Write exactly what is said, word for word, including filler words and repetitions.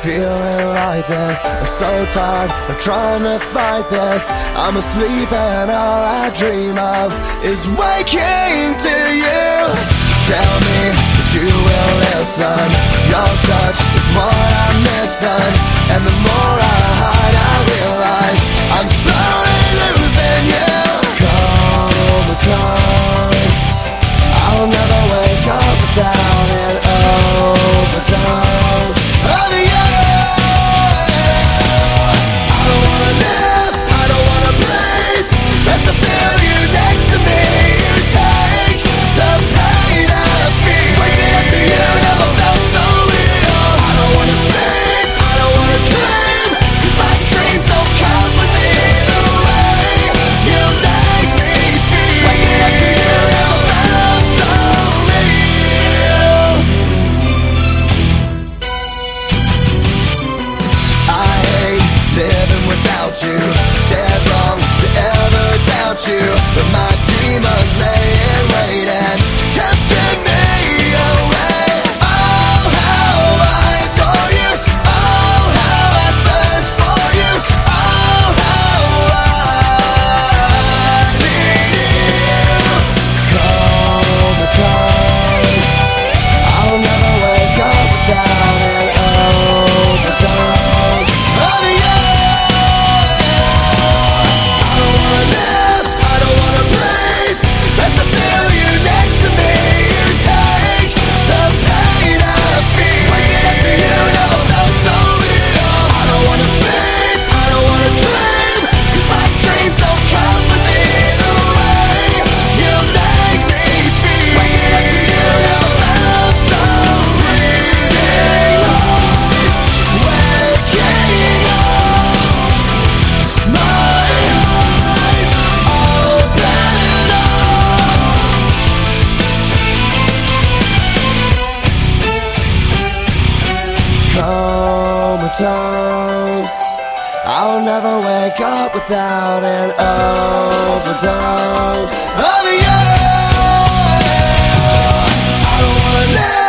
feeling like this. I'm so tired of trying to fight this. I'm asleep and all I dream of is waking to you. Tell me that you will listen. Your touch is what I'm missing, and the more I hide I realize I'm slowly losing you. Comatose, I'll never wake up without an overdose of you. I don't wanna live, I don't wanna breathe, just to feel you next to me. You take the pain I feel. Waking up to you never felt so real. I don't wanna sleep, I don't wanna dream, 'cause my dreams don't come with me. The way you make me feel. Waking up to you never felt so real. I hate living without you. Dead wrong to ever doubt you, but my demons lay in wait and tempting me away. Oh, how I adore you. Oh, how I thirst for you. Oh, how I need you. Comatose, I'll never wake up without an overdose of you. I don't wanna live, I don't wanna breathe, just to feel you next to me. You take the pain I feel. Waking up to you never felt so real. I don't wanna sleep, I don't wanna dream, 'cause my dreams don't come with me. The way you make me feel. Waking up to you never felt so real. Eyes waking up, my eyes open up. Comatose, I'll never wake up without an overdose of you. I don't wanna live.